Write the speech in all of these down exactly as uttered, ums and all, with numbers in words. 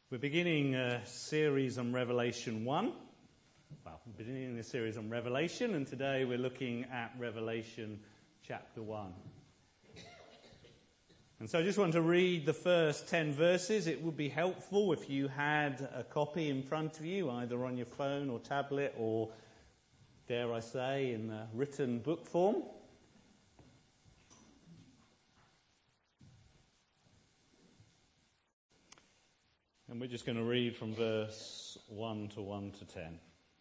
We're beginning a series on Revelation one. Well, we're beginning a series on Revelation, and today we're looking at Revelation chapter one. And so I just want to read the first ten verses. It would be helpful if you had a copy in front of you, either on your phone or tablet or, dare I say, in the written book form. And we're just going to read from verse one to one to ten.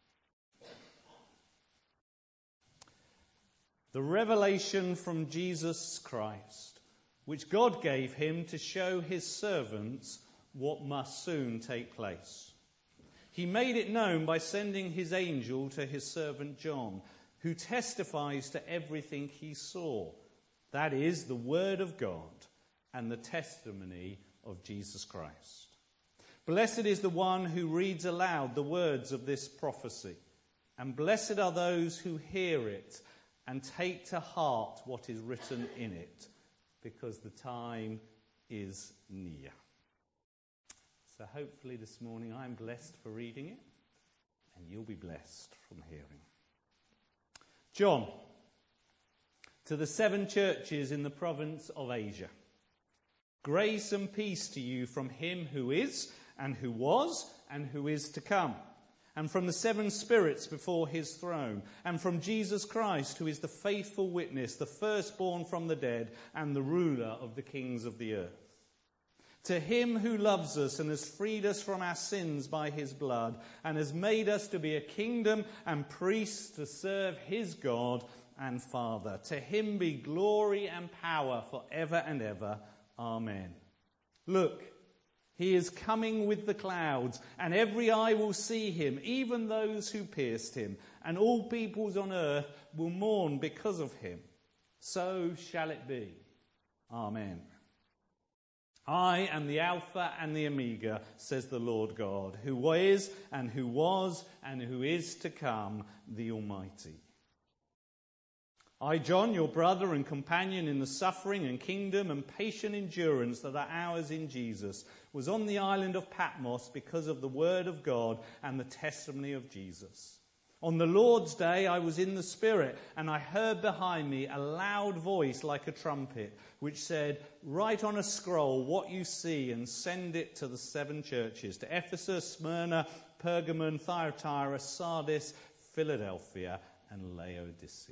The revelation from Jesus Christ, which God gave him to show his servants what must soon take place. He made it known by sending his angel to his servant John, who testifies to everything he saw. That is, the word of God and the testimony of Jesus Christ. Blessed is the one who reads aloud the words of this prophecy, and blessed are those who hear it and take to heart what is written in it, because the time is near. So hopefully this morning I'm blessed for reading it, and you'll be blessed from hearing. John, to the seven churches in the province of Asia, grace and peace to you from him who is, and who was, and who is to come, and from the seven spirits before his throne, and from Jesus Christ, who is the faithful witness, the firstborn from the dead, and the ruler of the kings of the earth. To him who loves us and has freed us from our sins by his blood, and has made us to be a kingdom and priests to serve his God and Father. To him be glory and power forever and ever. Amen. Look, he is coming with the clouds, and every eye will see him, even those who pierced him, and all peoples on earth will mourn because of him. So shall it be. Amen. I am the Alpha and the Omega, says the Lord God, who is, and who was, and who is to come, the Almighty. I, John, your brother and companion in the suffering and kingdom and patient endurance that are ours in Jesus, was on the island of Patmos because of the word of God and the testimony of Jesus. On the Lord's day I was in the Spirit, and I heard behind me a loud voice like a trumpet, which said, "Write on a scroll what you see and send it to the seven churches, to Ephesus, Smyrna, Pergamon, Thyatira, Sardis, Philadelphia, and Laodicea."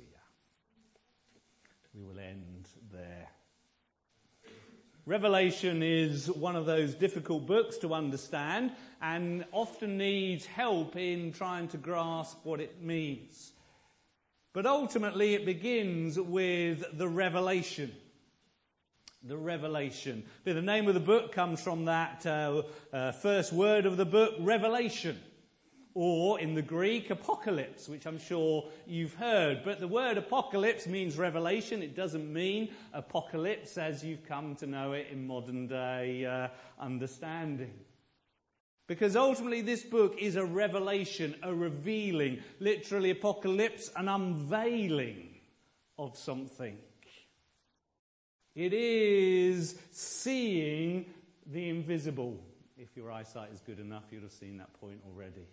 We will end there. Revelation is one of those difficult books to understand and often needs help in trying to grasp what it means. But ultimately it begins with the revelation. The revelation. The name of the book comes from that uh, uh, first word of the book, revelation. Or in the Greek, apocalypse, which I'm sure you've heard. But the word apocalypse means revelation. It doesn't mean apocalypse as you've come to know it in modern day uh, understanding. Because ultimately this book is a revelation, a revealing, literally apocalypse, an unveiling of something. It is seeing the invisible. If your eyesight is good enough, you'd have seen that point already.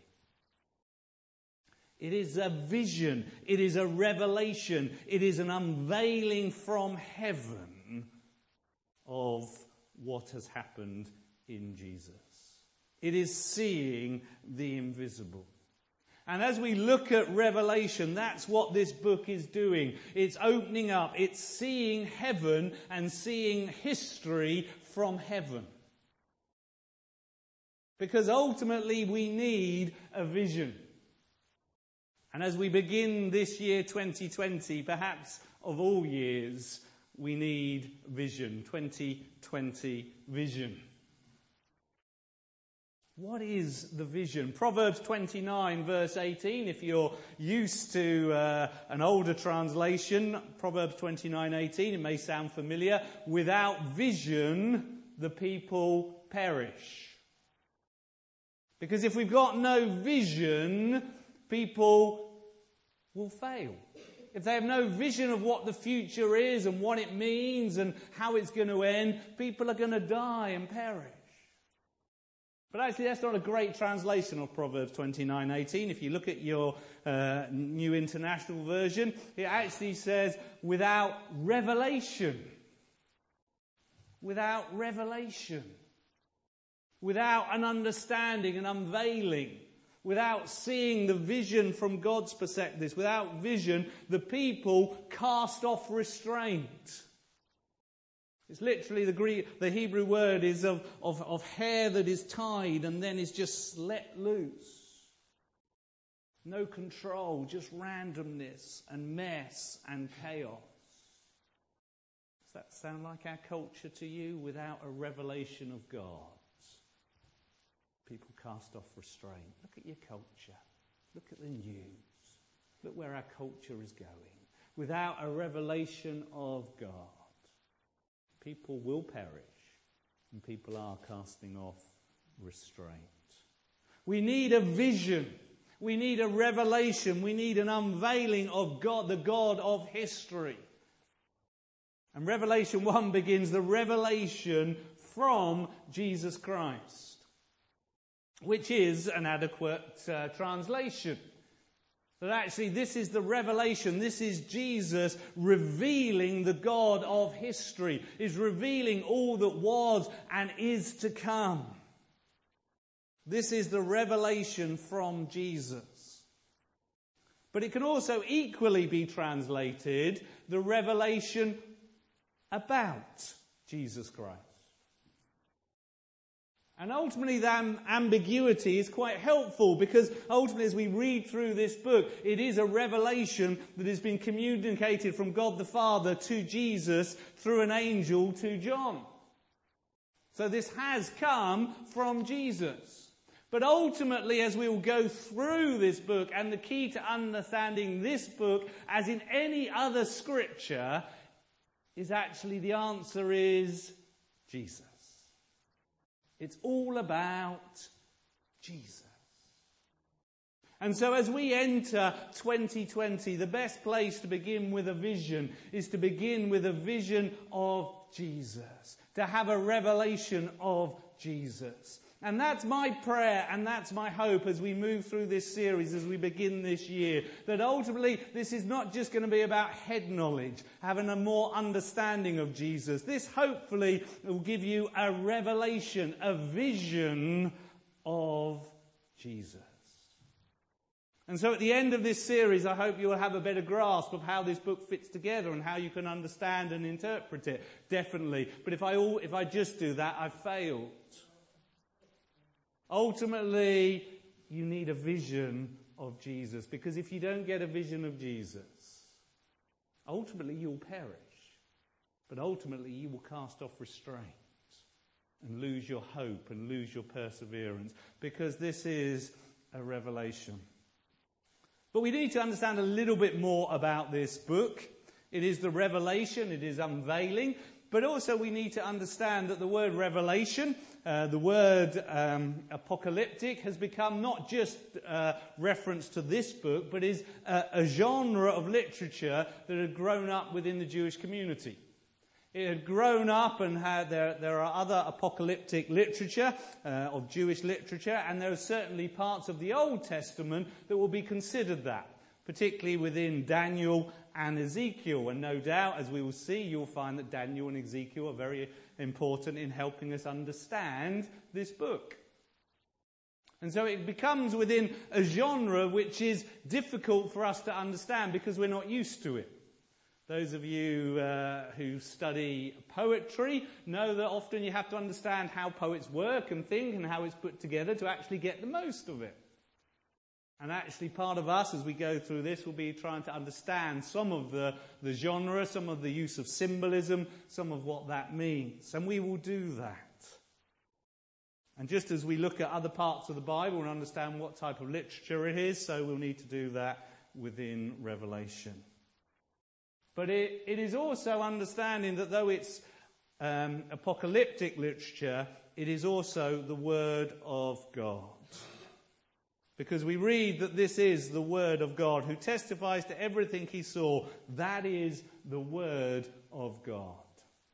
It is a vision. It is a revelation. It is an unveiling from heaven of what has happened in Jesus. It is seeing the invisible. And as we look at Revelation, that's what this book is doing. It's opening up. It's seeing heaven and seeing history from heaven. Because ultimately we need a vision. And as we begin this year twenty twenty, perhaps of all years, we need vision. twenty twenty vision. What is the vision? Proverbs twenty-nine verse eighteen, if you're used to uh, an older translation, Proverbs twenty-nine eighteen, it may sound familiar. Without vision, the people perish. Because if we've got no vision, people will fail. If they have no vision of what the future is and what it means and how it's going to end, people are going to die and perish. But actually, that's not a great translation of Proverbs twenty-nine eighteen. If you look at your uh, New International Version, it actually says, without revelation. Without revelation. Without an understanding, an unveiling. Without seeing the vision from God's perspective. Without vision, the people cast off restraint. It's literally the Greek, the Hebrew word is of, of, of hair that is tied and then is just let loose. No control, just randomness and mess and chaos. Does that sound like our culture to you? Without a revelation of God, people cast off restraint. Look at your culture. Look at the news. Look where our culture is going. Without a revelation of God, people will perish, and people are casting off restraint. We need a vision. We need a revelation. We need an unveiling of God, the God of history. And Revelation one begins the revelation from Jesus Christ, which is an adequate uh, translation. That actually this is the revelation, this is Jesus revealing the God of history, is revealing all that was and is to come. This is the revelation from Jesus. But it can also equally be translated the revelation about Jesus Christ. And ultimately that ambiguity is quite helpful, because ultimately as we read through this book, it is a revelation that has been communicated from God the Father to Jesus through an angel to John. So this has come from Jesus. But ultimately, as we will go through this book, and the key to understanding this book, as in any other scripture, is actually the answer is Jesus. It's all about Jesus. And so as we enter twenty twenty, the best place to begin with a vision is to begin with a vision of Jesus. To have a revelation of Jesus. And that's my prayer and that's my hope as we move through this series, as we begin this year. That ultimately this is not just going to be about head knowledge, having a more understanding of Jesus. This hopefully will give you a revelation, a vision of Jesus. And so at the end of this series, I hope you will have a better grasp of how this book fits together and how you can understand and interpret it. Definitely. But if I all, if I just do that, I've failed. Ultimately, you need a vision of Jesus, because if you don't get a vision of Jesus, ultimately you'll perish. But ultimately you will cast off restraint and lose your hope and lose your perseverance, because this is a revelation. But we need to understand a little bit more about this book. It is the revelation, it is unveiling, but also we need to understand that the word revelation, Uh, the word um, apocalyptic, has become not just uh, reference to this book, but is a, a genre of literature that had grown up within the Jewish community. It had grown up and had, there, there are other apocalyptic literature, uh, of Jewish literature, and there are certainly parts of the Old Testament that will be considered that, particularly within Daniel and Ezekiel. And no doubt, as we will see, you'll find that Daniel and Ezekiel are very important in helping us understand this book. And so it becomes within a genre which is difficult for us to understand because we're not used to it. Those of you uh, who study poetry know that often you have to understand how poets work and think and how it's put together to actually get the most of it. And actually part of us, as we go through this, will be trying to understand some of the, the genre, some of the use of symbolism, some of what that means. And we will do that. And just as we look at other parts of the Bible and understand what type of literature it is, so we'll need to do that within Revelation. But it, it is also understanding that though it's um, apocalyptic literature, it is also the Word of God. Because we read that this is the Word of God, who testifies to everything he saw. That is the Word of God.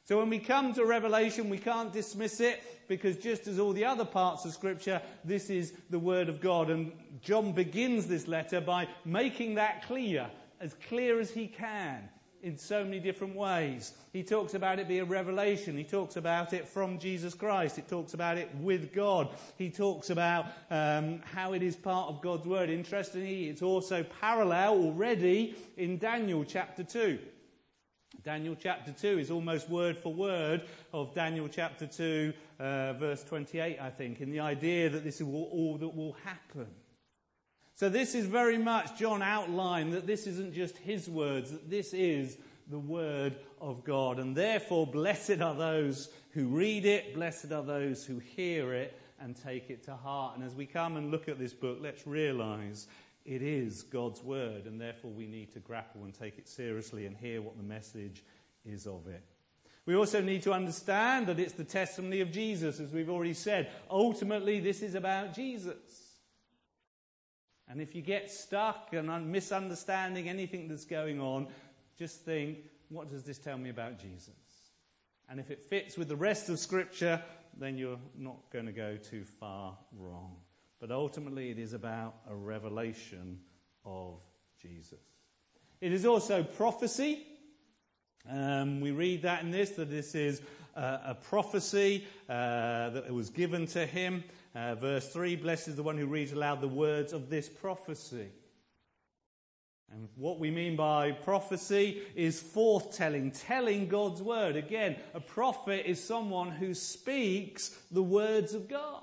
So when we come to Revelation, we can't dismiss it, because just as all the other parts of Scripture, this is the Word of God. And John begins this letter by making that clear, as clear as he can, in so many different ways. He talks about it being a revelation. He talks about it from Jesus Christ. It talks about it with God. He talks about um, how it is part of God's Word. Interestingly, it's also parallel already in Daniel chapter two. Daniel chapter two is almost word for word of Daniel chapter two, uh, verse twenty-eight, I think, in the idea that this is all, all that will happen. So this is very much, John outlined that this isn't just his words, that this is the word of God. And therefore, blessed are those who read it, blessed are those who hear it and take it to heart. And as we come and look at this book, let's realise it is God's word, and therefore we need to grapple and take it seriously and hear what the message is of it. We also need to understand that it's the testimony of Jesus, as we've already said. Ultimately, this is about Jesus. And if you get stuck and misunderstanding anything that's going on, just think, what does this tell me about Jesus? And if it fits with the rest of Scripture, then you're not going to go too far wrong. But ultimately, it is about a revelation of Jesus. It is also prophecy. Um, we read that in this, that this is uh, a prophecy uh, that was given to him. Uh, verse three, blessed is the one who reads aloud the words of this prophecy. And what we mean by prophecy is forthtelling, telling God's word. Again, a prophet is someone who speaks the words of God.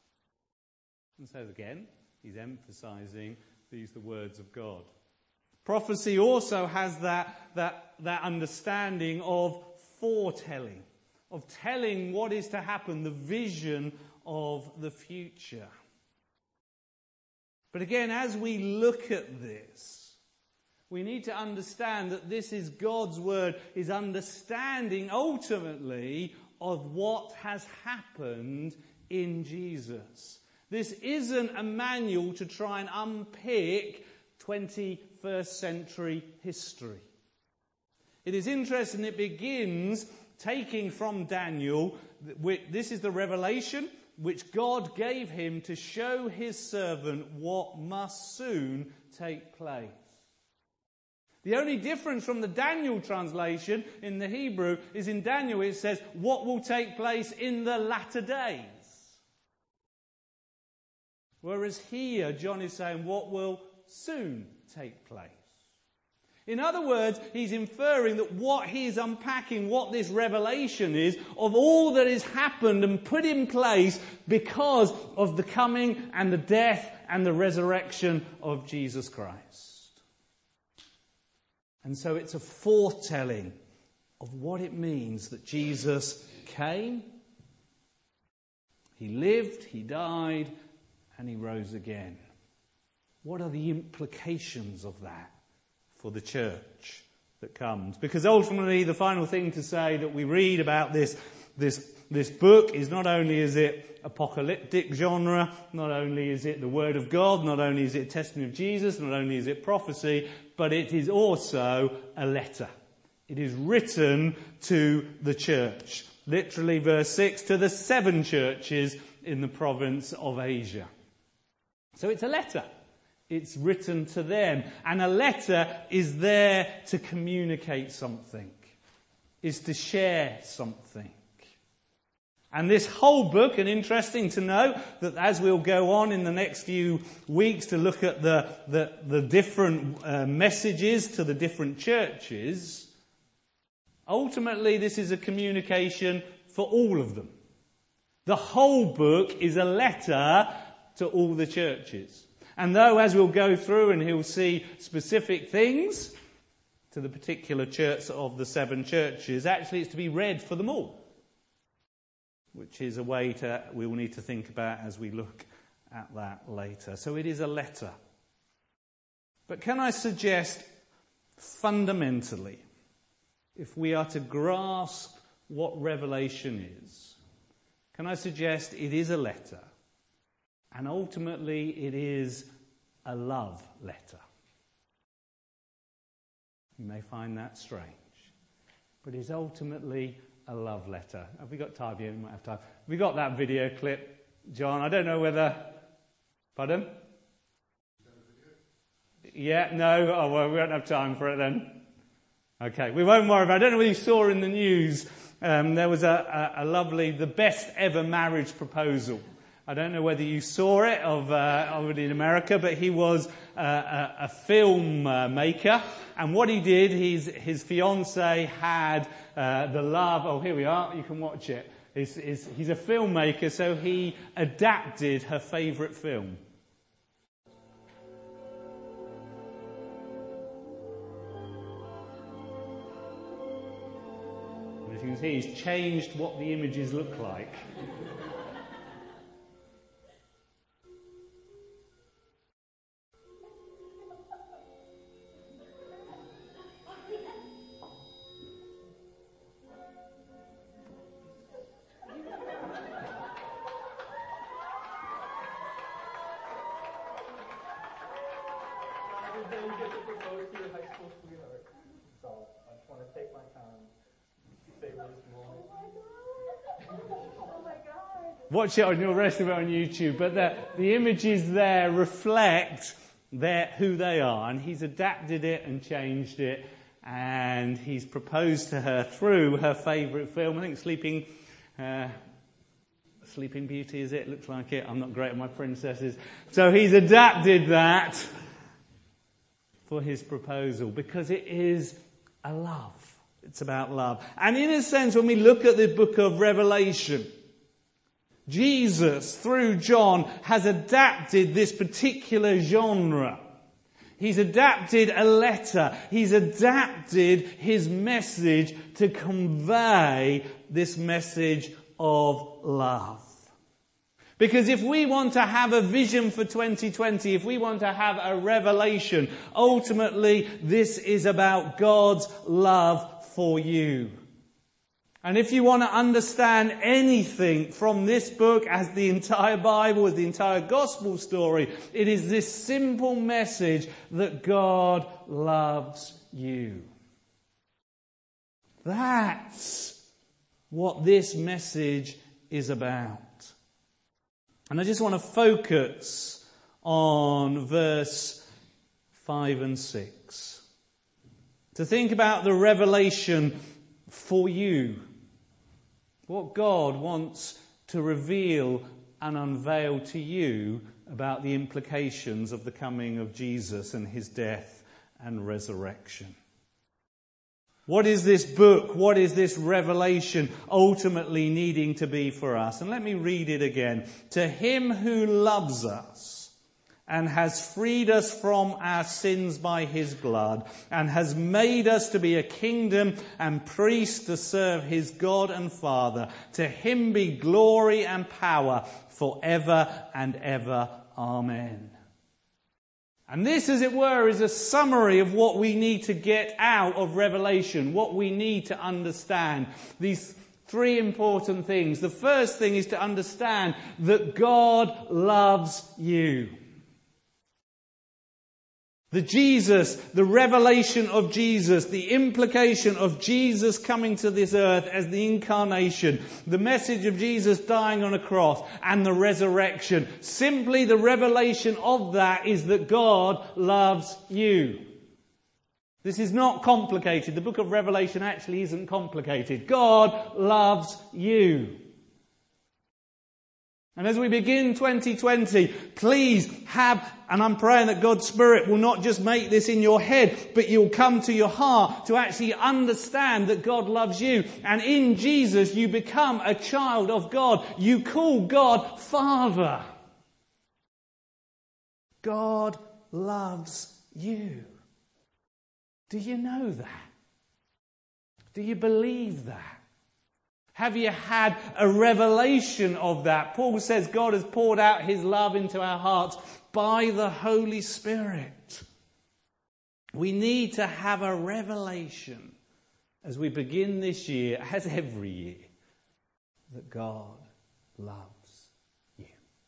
And so again, he's emphasizing these are the words of God. Prophecy also has that, that, that understanding of foretelling, of telling what is to happen, the vision of the future. But again, as we look at this, we need to understand that this is God's word, is understanding ultimately of what has happened in Jesus. This isn't a manual to try and unpick twenty-first century history. It is interesting, it begins taking from Daniel, this is the revelation which God gave him to show his servant what must soon take place. The only difference from the Daniel translation in the Hebrew is in Daniel it says what will take place in the latter days. Whereas here, John is saying what will soon take place. In other words, he's inferring that what he's unpacking, what this revelation is, of all that has happened and put in place because of the coming and the death and the resurrection of Jesus Christ. And so it's a foretelling of what it means that Jesus came, he lived, he died, and he rose again. What are the implications of that for the church that comes? Because ultimately the final thing to say that we read about this, this, this book is not only is it apocalyptic genre, not only is it the Word of God, not only is it testimony of Jesus, not only is it prophecy, but it is also a letter. It is written to the church. Literally verse six, to the seven churches in the province of Asia. So it's a letter. It's written to them. And a letter is there to communicate something, is to share something. And this whole book, and interesting to know that as we'll go on in the next few weeks to look at the, the, the different uh, messages to the different churches, ultimately this is a communication for all of them. The whole book is a letter to all the churches. And though as we'll go through and he'll see specific things to the particular church of the seven churches, actually it's to be read for them all, which is a way to we will need to think about as we look at that later. So it is a letter. But can I suggest fundamentally, if we are to grasp what Revelation is, can I suggest it is a letter? And ultimately, it is a love letter. You may find that strange. But it's ultimately a love letter. Have we got time here? We might have time. Have we got that video clip, John? I don't know whether... Pardon? Yeah, no? Oh, well, we won't have time for it then. Okay, we won't worry about it. I don't know whether you saw in the news, um, there was a, a, a lovely, the best ever marriage proposal. I don't know whether you saw it of uh, already in America, but he was uh, a, a film uh, maker. And what he did, his, his fiancée had uh, the love... Oh, here we are. You can watch it. He's, he's, he's a filmmaker, so he adapted her favourite film. And as you can see, he's changed what the images look like. Then you get to propose to your high school sweetheart. So I just want to take my time, savor this moment. Oh my God! Watch it on the rest of it on YouTube, but the, the images there reflect their, who they are, and he's adapted it and changed it, and he's proposed to her through her favourite film. I think Sleeping, uh, Sleeping Beauty is it? Looks like it. I'm not great at my princesses, so he's adapted that for his proposal, because it is a love. It's about love. And in a sense, when we look at the book of Revelation, Jesus, through John, has adapted this particular genre. He's adapted a letter. He's adapted his message to convey this message of love. Because if we want to have a vision for twenty twenty, if we want to have a revelation, ultimately this is about God's love for you. And if you want to understand anything from this book, as the entire Bible, as the entire gospel story, it is this simple message that God loves you. That's what this message is about. And I just want to focus on verse five and six. To think about the revelation for you. What God wants to reveal and unveil to you about the implications of the coming of Jesus and his death and resurrection. What is this book? What is this revelation ultimately needing to be for us? And let me read it again. To him who loves us and has freed us from our sins by his blood and has made us to be a kingdom and priests to serve his God and Father, to him be glory and power forever and ever. Amen. And this, as it were, is a summary of what we need to get out of Revelation, what we need to understand. These three important things. The first thing is to understand that God loves you. The Jesus, the revelation of Jesus, the implication of Jesus coming to this earth as the incarnation, the message of Jesus dying on a cross, and the resurrection. Simply the revelation of that is that God loves you. This is not complicated. The book of Revelation actually isn't complicated. God loves you. And as we begin twenty twenty, please have, and I'm praying that God's Spirit will not just make this in your head, but you'll come to your heart to actually understand that God loves you. And in Jesus, you become a child of God. You call God Father. God loves you. Do you know that? Do you believe that? Have you had a revelation of that? Paul says God has poured out his love into our hearts by the Holy Spirit. We need to have a revelation as we begin this year, as every year, that God loves you.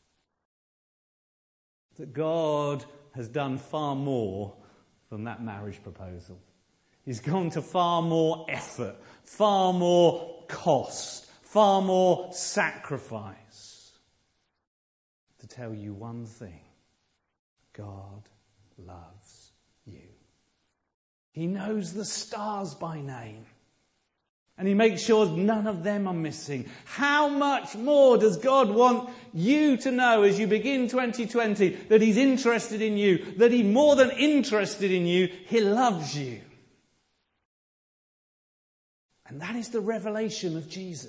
That God has done far more than that marriage proposal. He's gone to far more effort, far more cost, far more sacrifice to tell you one thing. God loves you. He knows the stars by name. And he makes sure none of them are missing. How much more does God want you to know as you begin twenty twenty that he's interested in you, that he's more than interested in you, he loves you. And that is the revelation of Jesus.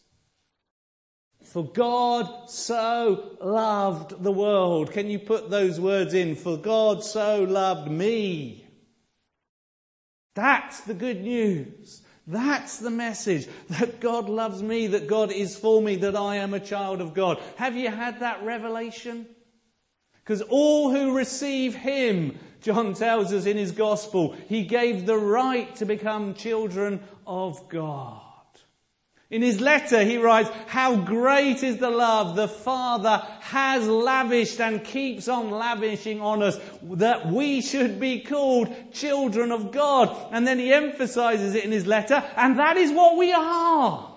For God so loved the world. Can you put those words in? For God so loved me. That's the good news. That's the message, that God loves me, that God is for me, that I am a child of God. Have you had that revelation? Because all who receive him, John tells us in his gospel, he gave the right to become children of God. In his letter he writes, how great is the love the Father has lavished and keeps on lavishing on us, that we should be called children of God. And then he emphasizes it in his letter, and that is what we are.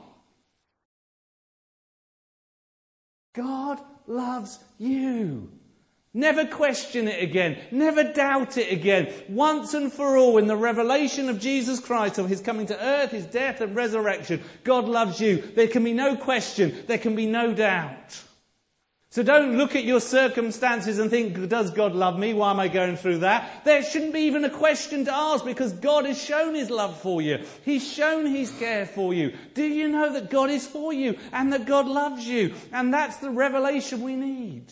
God loves you. Never question it again. Never doubt it again. Once and for all, in the revelation of Jesus Christ, of his coming to earth, his death and resurrection, God loves you. There can be no question. There can be no doubt. So don't look at your circumstances and think, does God love me? Why am I going through that? There shouldn't be even a question to ask, because God has shown his love for you. He's shown his care for you. Do you know that God is for you and that God loves you? And that's the revelation we need.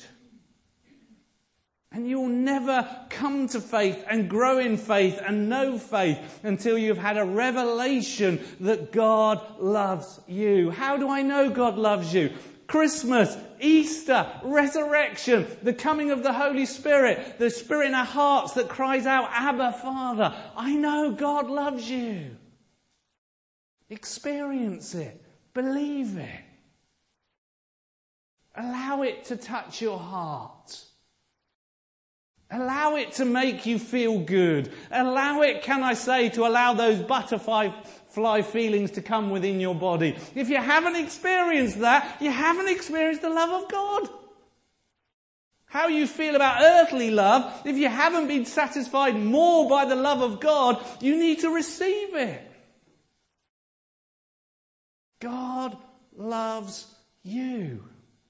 And you'll never come to faith and grow in faith and know faith until you've had a revelation that God loves you. How do I know God loves you? Christmas, Easter, resurrection, the coming of the Holy Spirit, the Spirit in our hearts that cries out, Abba, Father. I know God loves you. Experience it. Believe it. Allow it to touch your heart. Allow it to make you feel good. Allow it, can I say, to allow those butterfly fly feelings to come within your body. If you haven't experienced that, you haven't experienced the love of God. How you feel about earthly love, if you haven't been satisfied more by the love of God, you need to receive it. God loves you.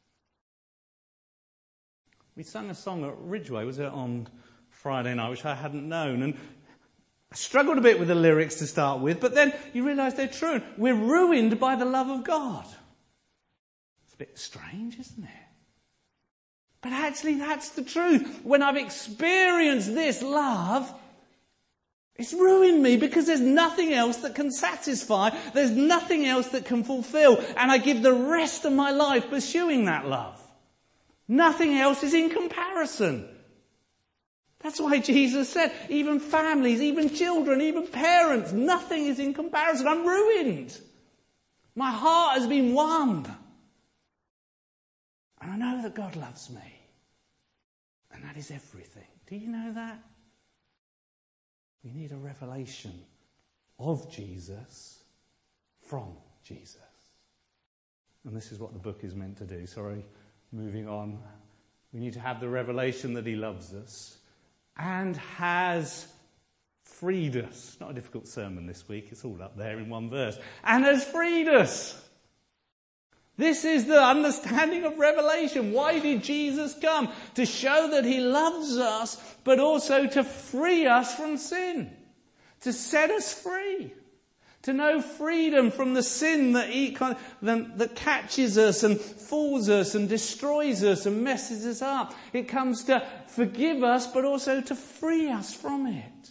We sang a song at Ridgeway, was it, on Friday night, which I hadn't known. And I struggled a bit with the lyrics to start with, but then you realise they're true. We're ruined by the love of God. It's a bit strange, isn't it? But actually that's the truth. When I've experienced this love, it's ruined me because there's nothing else that can satisfy. There's nothing else that can fulfill. And I give the rest of my life pursuing that love. Nothing else is in comparison. That's why Jesus said, even families, even children, even parents, nothing is in comparison. I'm ruined. My heart has been won. And I know that God loves me. And that is everything. Do you know that? We need a revelation of Jesus from Jesus. And this is what the book is meant to do. Sorry. Moving on, we need to have the revelation that he loves us and has freed us. Not a difficult sermon this week, it's all up there in one verse. And has freed us. This is the understanding of revelation. Why did Jesus come? To show that he loves us, but also to free us from sin. To set us free. To know freedom from the sin that, he, that catches us and fools us and destroys us and messes us up. It comes to forgive us, but also to free us from it.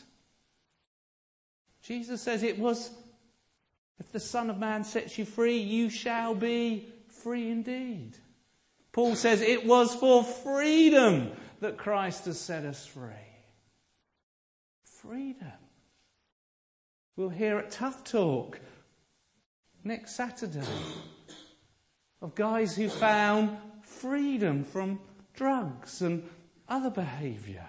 Jesus says it was, if the Son of Man sets you free, you shall be free indeed. Paul says it was for freedom that Christ has set us free. Freedom. We'll hear at Tough Talk next Saturday of guys who found freedom from drugs and other behaviour.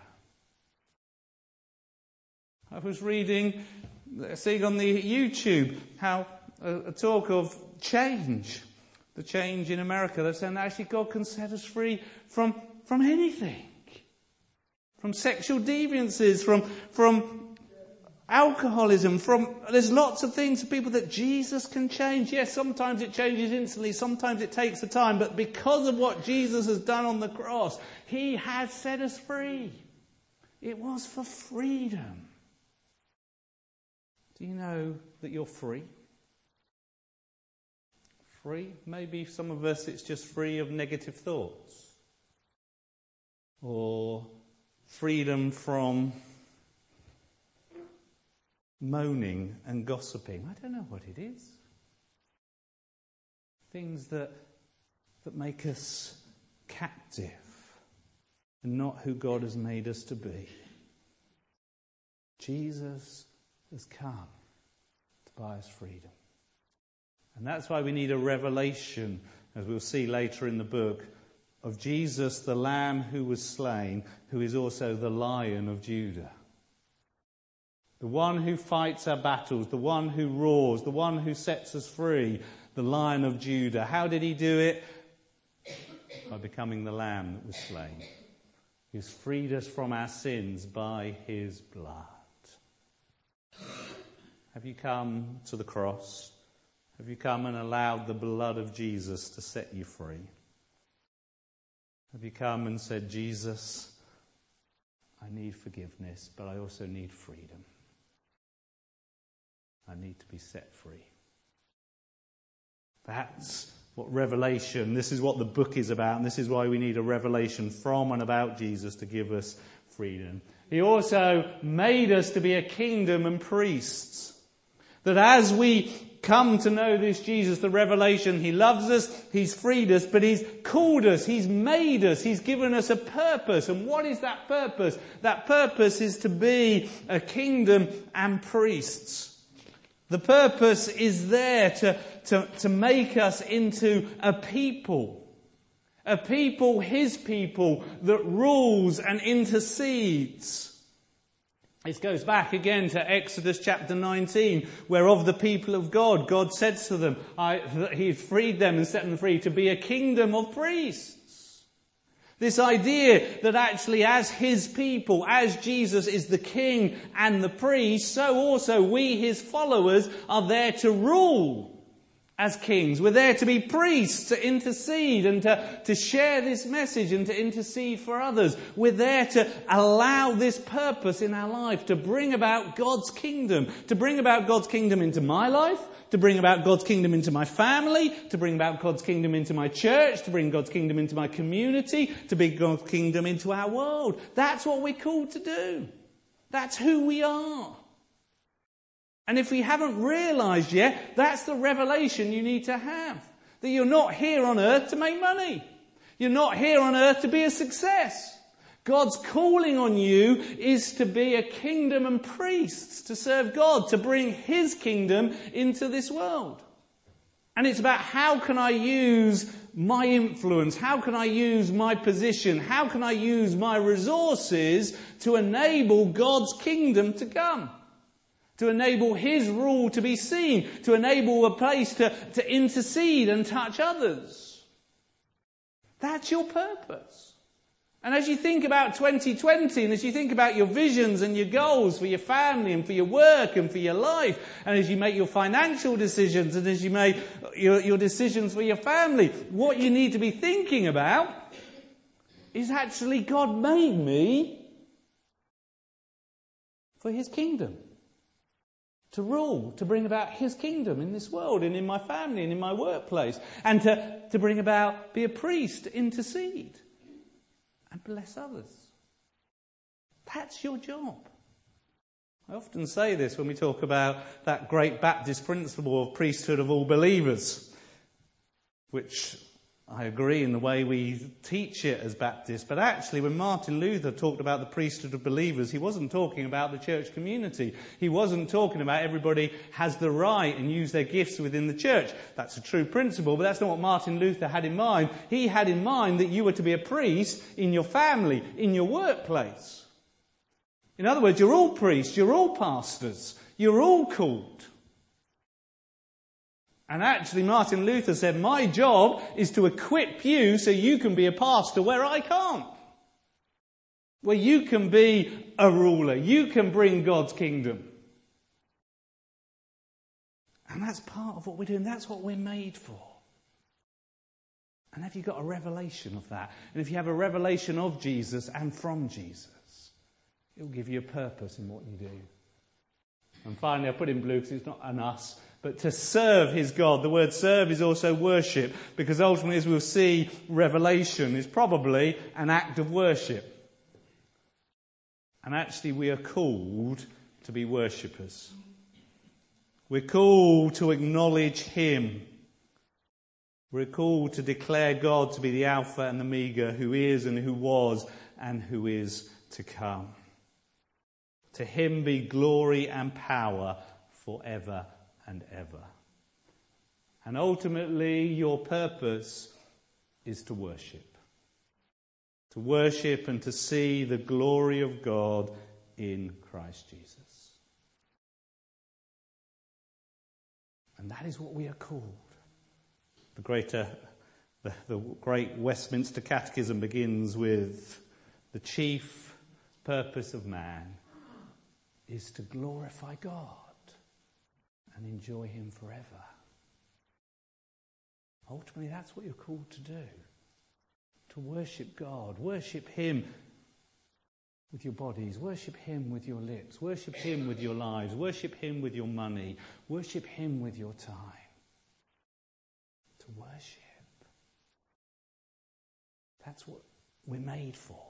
I was reading, seeing on the YouTube how a, a talk of change. The change in America. They're saying that actually God can set us free from, from anything. From sexual deviances, from, from alcoholism, from, there's lots of things for people that Jesus can change. Yes, sometimes it changes instantly, sometimes it takes the time, but because of what Jesus has done on the cross, he has set us free. It was for freedom. Do you know that you're free? Free? Maybe some of us it's just free of negative thoughts. Or freedom from moaning and gossiping. I don't know what it is. Things that that make us captive and not who God has made us to be. Jesus has come to buy us freedom. And that's why we need a revelation, as we'll see later in the book, of Jesus, the Lamb who was slain, who is also the Lion of Judah. The one who fights our battles, the one who roars, the one who sets us free, the Lion of Judah. How did he do it? By becoming the Lamb that was slain. He's freed us from our sins by his blood. Have you come to the cross? Have you come and allowed the blood of Jesus to set you free? Have you come and said, Jesus, I need forgiveness, but I also need freedom. I need to be set free. That's what revelation, this is what the book is about, and this is why we need a revelation from and about Jesus to give us freedom. He also made us to be a kingdom and priests. That as we come to know this Jesus, the revelation, he loves us, he's freed us, but he's called us, he's made us, he's given us a purpose. And what is that purpose? That purpose is to be a kingdom and priests. The purpose is there to, to, to make us into a people. A people, his people, that rules and intercedes. This goes back again to Exodus chapter nineteen, where of the people of God, God said to them, I, that he freed them and set them free to be a kingdom of priests. This idea that actually as his people, as Jesus is the king and the priest, so also we, his followers, are there to rule as kings. We're there to be priests, to intercede and to, to share this message and to intercede for others. We're there to allow this purpose in our life to bring about God's kingdom, to bring about God's kingdom into my life, to bring about God's kingdom into my family, to bring about God's kingdom into my church, to bring God's kingdom into my community, to bring God's kingdom into our world. That's what we're called to do. That's who we are. And if we haven't realised yet, that's the revelation you need to have. That you're not here on earth to make money. You're not here on earth to be a success. God's calling on you is to be a kingdom and priests, to serve God, to bring his kingdom into this world. And it's about how can I use my influence? How can I use my position? How can I use my resources to enable God's kingdom to come? To enable his rule to be seen, to enable a place to, to intercede and touch others. That's your purpose. And as you think about twenty twenty, and as you think about your visions and your goals for your family and for your work and for your life, and as you make your financial decisions and as you make your, your decisions for your family, what you need to be thinking about is actually God made me for his kingdom. To rule, to bring about his kingdom in this world and in my family and in my workplace. And to, to bring about, be a priest, to intercede and bless others. That's your job. I often say this when we talk about that great Baptist principle of priesthood of all believers, which I agree in the way we teach it as Baptists, but actually when Martin Luther talked about the priesthood of believers, he wasn't talking about the church community. He wasn't talking about everybody has the right and use their gifts within the church. That's a true principle, but that's not what Martin Luther had in mind. He had in mind that you were to be a priest in your family, in your workplace. In other words, you're all priests, you're all pastors, you're all called. And actually Martin Luther said, my job is to equip you so you can be a pastor where I can't. Where you can be a ruler. You can bring God's kingdom. And that's part of what we're doing. That's what we're made for. And have you got a revelation of that? And if you have a revelation of Jesus and from Jesus, it will give you a purpose in what you do. And finally, I put in blue because it's not an us, but to serve his God. The word serve is also worship, because ultimately, as we'll see, revelation is probably an act of worship. And actually, we are called to be worshippers. We're called to acknowledge him. We're called to declare God to be the Alpha and the Omega, who is and who was and who is to come. To him be glory and power forever and ever. And ultimately, your purpose is to worship. To worship and to see the glory of God in Christ Jesus. And that is what we are called. The greater, the, the great Westminster Catechism begins with the chief purpose of man is to glorify God and enjoy him forever. Ultimately, that's what you're called to do. To worship God. Worship him with your bodies. Worship him with your lips. Worship him with your lives. Worship him with your money. Worship him with your time. To worship. That's what we're made for.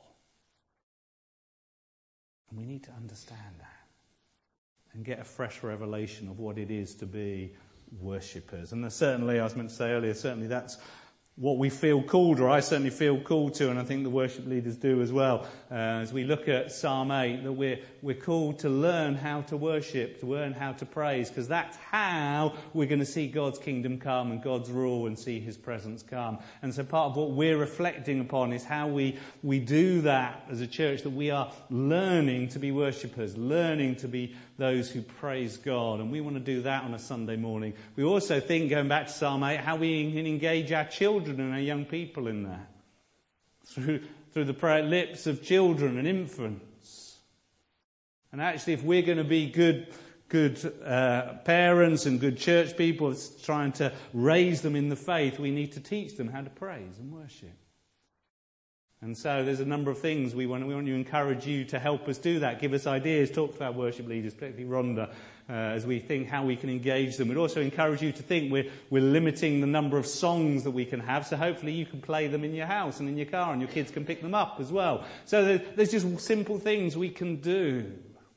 And we need to understand that. And get a fresh revelation of what it is to be worshippers. And certainly, I was meant to say earlier, certainly that's what we feel called, or I certainly feel called to, and I think the worship leaders do as well. Uh, as we look at Psalm eight, that we're, we're called to learn how to worship, to learn how to praise, because that's how we're going to see God's kingdom come and God's rule and see his presence come. And so part of what we're reflecting upon is how we, we do that as a church, that we are learning to be worshippers, learning to be those who praise God. And we want to do that on a Sunday morning. We also think, going back to Psalm eight, how we can engage our children and our young people in that. Through, through the prayer lips of children and infants. And actually, if we're going to be good, good uh, parents and good church people trying to raise them in the faith, we need to teach them how to praise and worship. And so there's a number of things we want, we want to encourage you to help us do that. Give us ideas, talk to our worship leaders, particularly Rhonda, uh, as we think how we can engage them. We'd also encourage you to think we're, we're limiting the number of songs that we can have, so hopefully you can play them in your house and in your car and your kids can pick them up as well. So there's just simple things we can do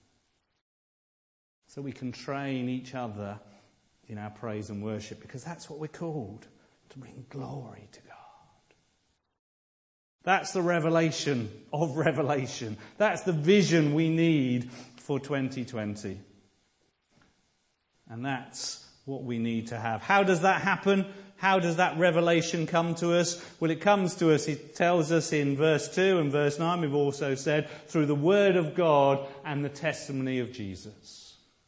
so we can train each other in our praise and worship, because that's what we're called, to bring glory to God. That's the revelation of revelation. That's the vision we need for twenty twenty. And that's what we need to have. How does that happen? How does that revelation come to us? Well, it comes to us, it tells us in verse two and verse nine, we've also said, through the word of God and the testimony of Jesus.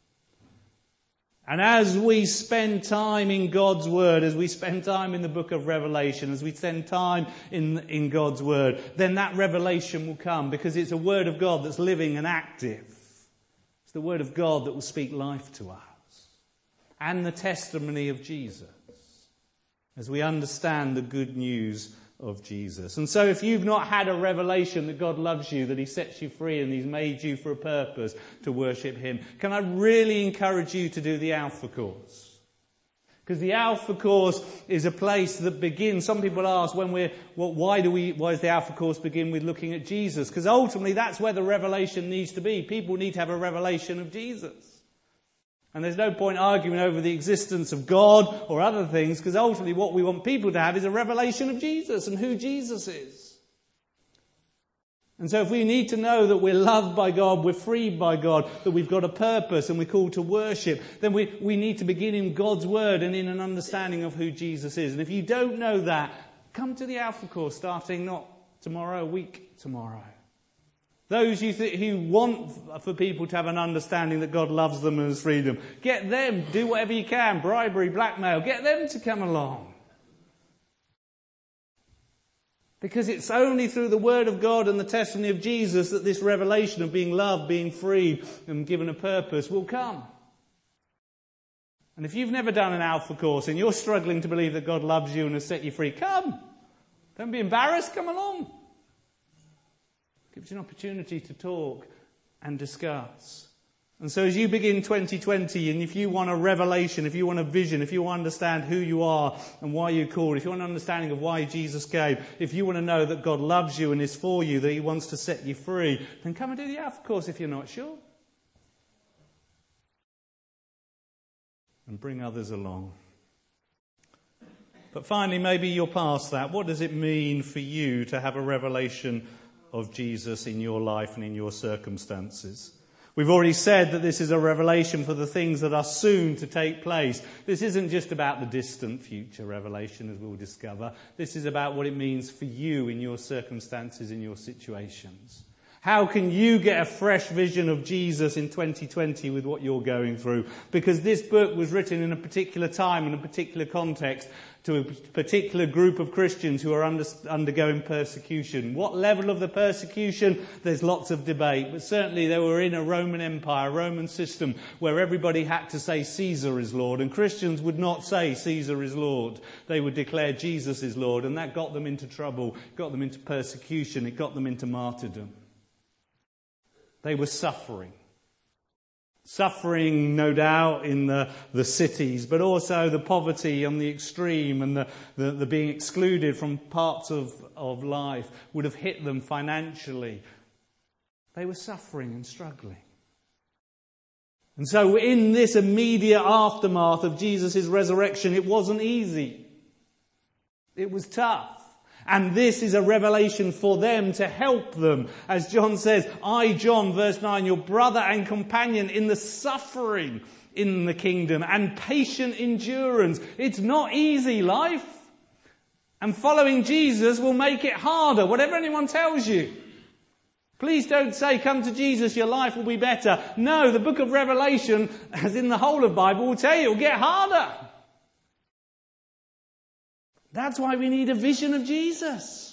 And as we spend time in God's Word, as we spend time in the book of Revelation, as we spend time in, in God's Word, then that revelation will come, because it's a Word of God that's living and active. It's the Word of God that will speak life to us. And the testimony of Jesus, as we understand the good news of Jesus. And so if you've not had a revelation that God loves you, that he sets you free and he's made you for a purpose to worship him, can I really encourage you to do the Alpha course? Because the Alpha course is a place that begins, some people ask, when we're, well, why do we, why does the Alpha course begin with looking at Jesus? Because ultimately that's where the revelation needs to be. People need to have a revelation of Jesus. And there's no point arguing over the existence of God or other things, because ultimately what we want people to have is a revelation of Jesus and who Jesus is. And so if we need to know that we're loved by God, we're freed by God, that we've got a purpose and we're called to worship, then we, we need to begin in God's Word and in an understanding of who Jesus is. And if you don't know that, come to the Alpha course starting not tomorrow, a week tomorrow. Those you th- who want for people to have an understanding that God loves them and has freed them. Get them, do whatever you can, bribery, blackmail, get them to come along. Because it's only through the Word of God and the testimony of Jesus that this revelation of being loved, being freed and given a purpose will come. And if you've never done an Alpha course and you're struggling to believe that God loves you and has set you free, come. Don't be embarrassed, come along. Gives you an opportunity to talk and discuss. And so as you begin twenty twenty, and if you want a revelation, if you want a vision, if you want to understand who you are and why you're called, if you want an understanding of why Jesus came, if you want to know that God loves you and is for you, that he wants to set you free, then come and do the Alpha course if you're not sure. And bring others along. But finally, maybe you're past that. What does it mean for you to have a revelation of Jesus in your life and in your circumstances? We've already said that this is a revelation for the things that are soon to take place. This isn't just about the distant future revelation, as we'll discover. This is about what it means for you in your circumstances, in your situations. How can you get a fresh vision of Jesus in twenty twenty with what you're going through? Because this book was written in a particular time, in a particular context, to a particular group of Christians who are under, undergoing persecution. What level of the persecution? There's lots of debate. But certainly they were in a Roman Empire, a Roman system, where everybody had to say Caesar is Lord. And Christians would not say Caesar is Lord. They would declare Jesus is Lord. And that got them into trouble, got them into persecution, it got them into martyrdom. They were suffering. Suffering, no doubt, in the, the cities, but also the poverty on the extreme and the, the, the being excluded from parts of, of life would have hit them financially. They were suffering and struggling. And so in this immediate aftermath of Jesus' resurrection, it wasn't easy. It was tough. And this is a revelation for them to help them. As John says, I, John, verse nine, your brother and companion in the suffering in the kingdom and patient endurance. It's not easy, life. And following Jesus will make it harder, whatever anyone tells you. Please don't say, come to Jesus, your life will be better. No, the book of Revelation, as in the whole of the Bible, will tell you it will get harder. That's why we need a vision of Jesus.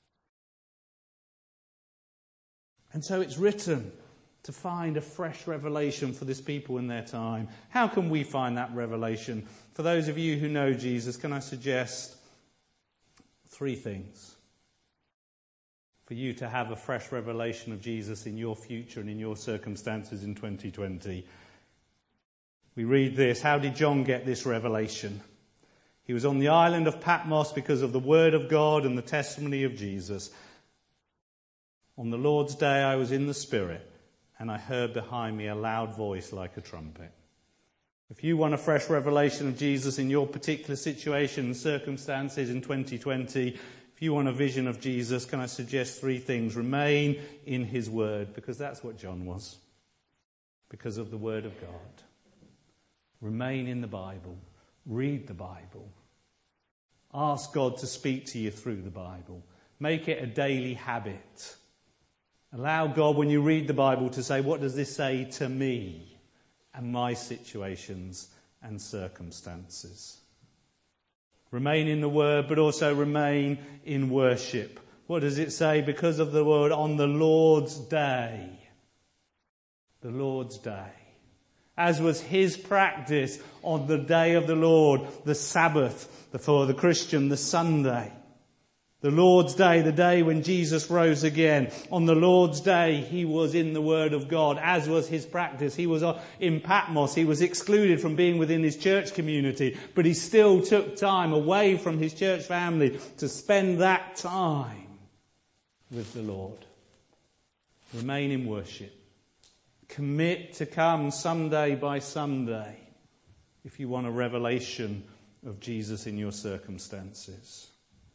And so it's written to find a fresh revelation for this people in their time. How can we find that revelation? For those of you who know Jesus, can I suggest three things for you to have a fresh revelation of Jesus in your future and in your circumstances in twenty twenty? We read this. How did John get this revelation? He was on the island of Patmos because of the word of God and the testimony of Jesus. On the Lord's day I was in the Spirit, and I heard behind me a loud voice like a trumpet. If you want a fresh revelation of Jesus in your particular situation and circumstances in twenty twenty, if you want a vision of Jesus, can I suggest three things? Remain in his word, because that's what John was. Because of the word of God. Remain in the Bible. Read the Bible. Ask God to speak to you through the Bible. Make it a daily habit. Allow God, when you read the Bible, to say, what does this say to me and my situations and circumstances? Remain in the Word, but also remain in worship. What does it say? Because of the word, on the Lord's day. The Lord's day. As was his practice on the day of the Lord, the Sabbath, for the Christian, the Sunday. The Lord's day, the day when Jesus rose again. On the Lord's day, he was in the Word of God, as was his practice. He was in Patmos. He was excluded from being within his church community, but he still took time away from his church family to spend that time with the Lord. Remain in worship. Commit to come Sunday by Sunday if you want a revelation of Jesus in your circumstances.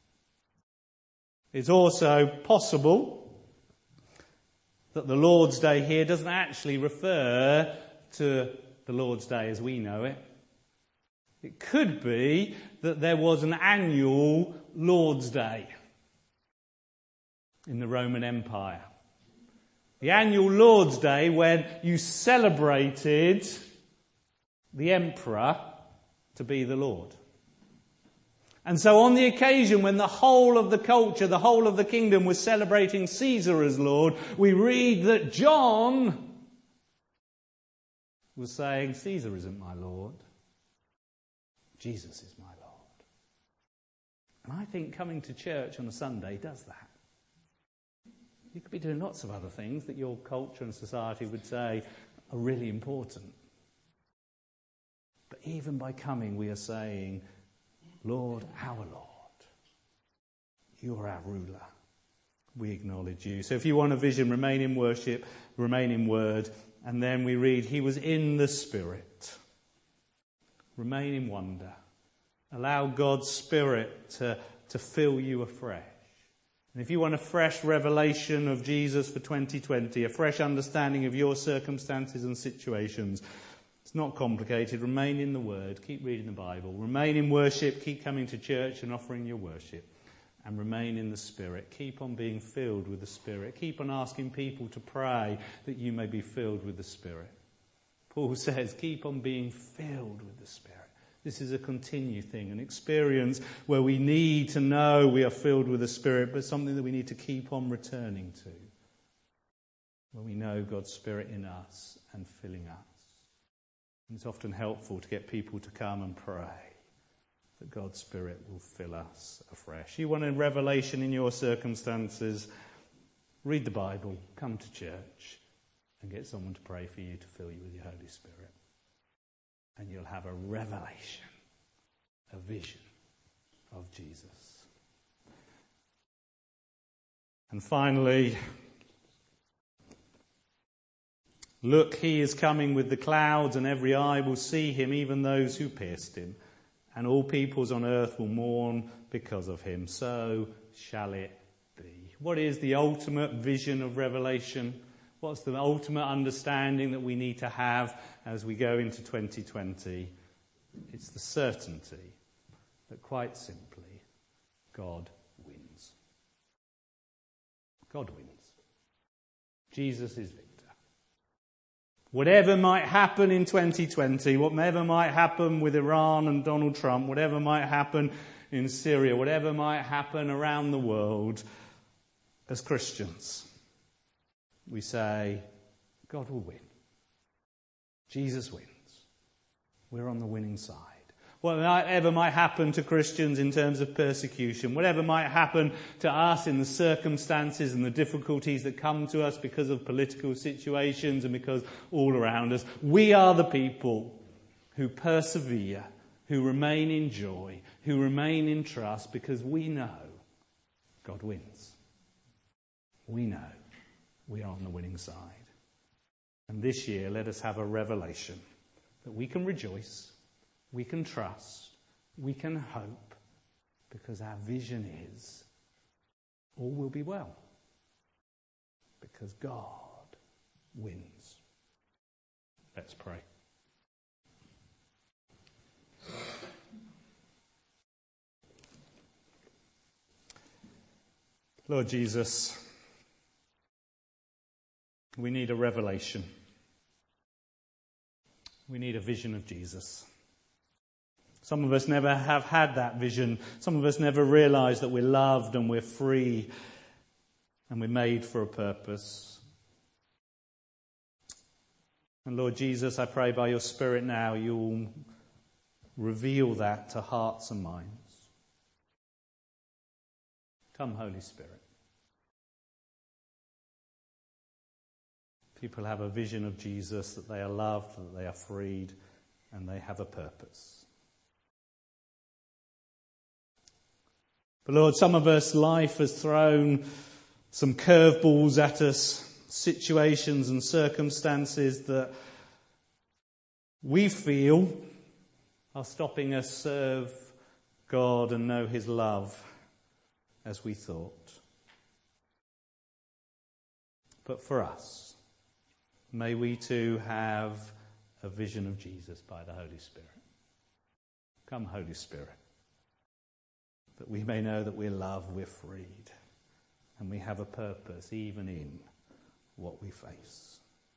It's also possible that the Lord's Day here doesn't actually refer to the Lord's Day as we know it. It could be that there was an annual Lord's Day in the Roman Empire. The annual Lord's Day when you celebrated the emperor to be the Lord. And so on the occasion when the whole of the culture, the whole of the kingdom was celebrating Caesar as Lord, we read that John was saying, Caesar isn't my Lord. Jesus is my Lord. And I think coming to church on a Sunday does that. You could be doing lots of other things that your culture and society would say are really important. But even by coming, we are saying, Lord, our Lord, you are our ruler. We acknowledge you. So if you want a vision, remain in worship, remain in word. And then we read, he was in the Spirit. Remain in wonder. Allow God's Spirit to, to fill you afresh. And if you want a fresh revelation of Jesus for twenty twenty, a fresh understanding of your circumstances and situations, it's not complicated. Remain in the Word. Keep reading the Bible. Remain in worship. Keep coming to church and offering your worship. And remain in the Spirit. Keep on being filled with the Spirit. Keep on asking people to pray that you may be filled with the Spirit. Paul says, keep on being filled with the Spirit. This is a continued thing, an experience where we need to know we are filled with the Spirit, but something that we need to keep on returning to. When we know God's Spirit in us and filling us. And it's often helpful to get people to come and pray that God's Spirit will fill us afresh. You want a revelation in your circumstances, read the Bible, come to church, and get someone to pray for you to fill you with the Holy Spirit. And you'll have a revelation, a vision of Jesus. And finally, look, he is coming with the clouds, and every eye will see him, even those who pierced him. And all peoples on earth will mourn because of him. So shall it be. What is the ultimate vision of Revelation? What's the ultimate understanding that we need to have as we go into twenty twenty? It's the certainty that, quite simply, God wins. God wins. Jesus is victor. Whatever might happen in twenty twenty, whatever might happen with Iran and Donald Trump, whatever might happen in Syria, whatever might happen around the world, as Christians, we say, God will win. Jesus wins. We're on the winning side. Whatever might happen to Christians in terms of persecution, whatever might happen to us in the circumstances and the difficulties that come to us because of political situations and because all around us, we are the people who persevere, who remain in joy, who remain in trust, because we know God wins. We know we are on the winning side. And this year, let us have a revelation that we can rejoice, we can trust, we can hope, because our vision is all will be well. Because God wins. Let's pray. Lord Jesus, we need a revelation. We need a vision of Jesus. Some of us never have had that vision. Some of us never realise that we're loved and we're free and we're made for a purpose. And Lord Jesus, I pray by your Spirit now you'll reveal that to hearts and minds. Come, Holy Spirit. People have a vision of Jesus, that they are loved, that they are freed, and they have a purpose. But Lord, some of us, life has thrown some curveballs at us, situations and circumstances that we feel are stopping us serve God and know his love as we thought. But for us, may we too have a vision of Jesus by the Holy Spirit. Come, Holy Spirit, that we may know that we're loved, we're freed, and we have a purpose even in what we face.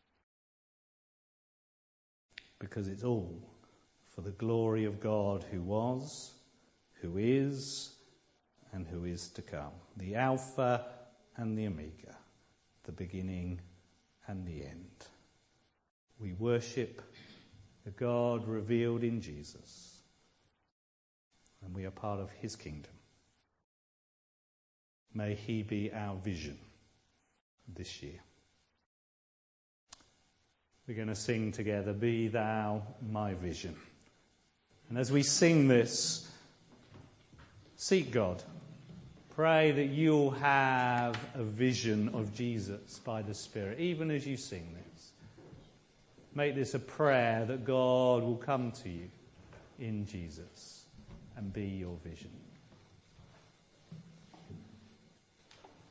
Because it's all for the glory of God who was, who is, and who is to come. The Alpha and the Omega, the beginning and the end. We worship the God revealed in Jesus, and we are part of his kingdom. May he be our vision this year. We're going to sing together, Be Thou My Vision. And as we sing this, seek God. Pray that you'll have a vision of Jesus by the Spirit, even as you sing this. Make this a prayer that God will come to you in Jesus and be your vision.